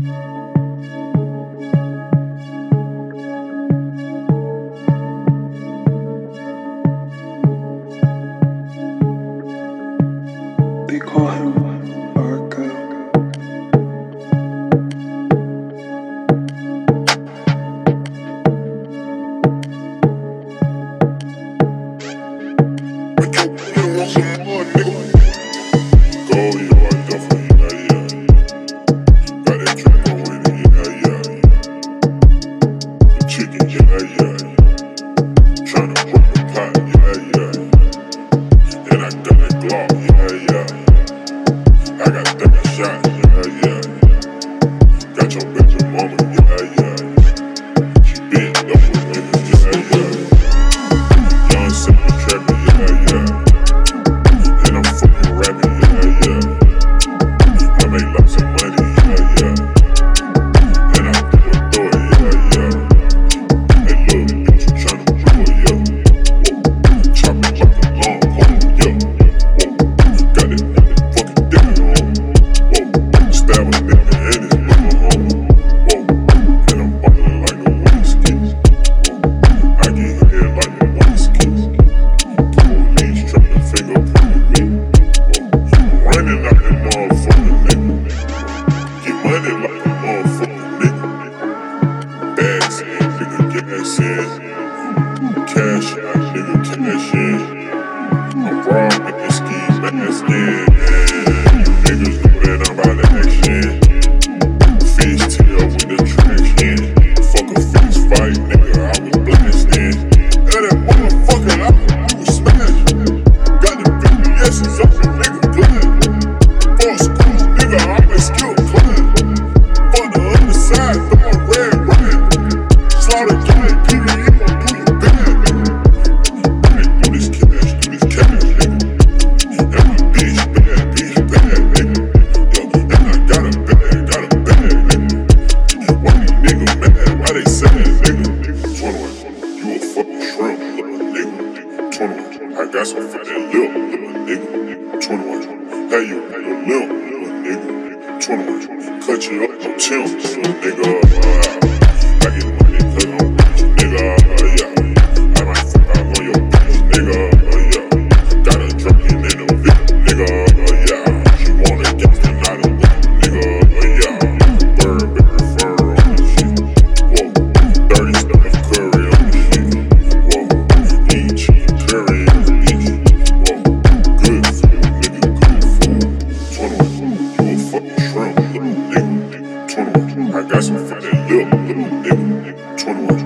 They call him Arca. Got your bitch a mama, she been up with niggas, Young simple trapping, and I'm fucking rapping, I make lots of money, and I throw it, Hey look, bitch, you tryna blow, chop it like a long pole, got it fucking dick on, stab a nigga in his mama home. And I'm ballin' like a whiskey. I get hit like a whiskey. Police tryna fingerprint me. Running out the motherfucking nigga. Get money like a motherfucking nigga. Bags in, nigga, gas in. Cash out, nigga, cash in. I'm raw with the ski mask in. You niggas know that I'm about to action. Fish tail with the traction. Fuck a fist fight, nigga, I was blasting. And that motherfucker, we was smashing. Got the VPS's up the nigga glad. For school, nigga, I'm a skill class. For the other side, throw a red. Slaughter gang, PDE, gon' do you bad, nigga. Hey, do this cash, nigga. And my bitch bad, nigga. Yo, and I got a bag, nigga. Why these niggas mad? Why they sad, nigga? 21, you a fucking shrimp, little nigga. 21, I got some fatty lip, little nigga. 21, hey you nigga limp, little nigga. 21, cut you up no chimp, little nigga. I get money 'cause I'm rich, nigga. I might fuck out on your bitch, nigga. Got a drinking in a Vic, nigga. She want a gangster, not a whip, nigga. Burberry fur on the shit. Dirty Steph Curry on the shit. Eat cheese curry in the bitch. Good food, nigga, good food. 21, you a fucking shrimp, little nigga. 21, I got some fatty lip, little nigga. 21.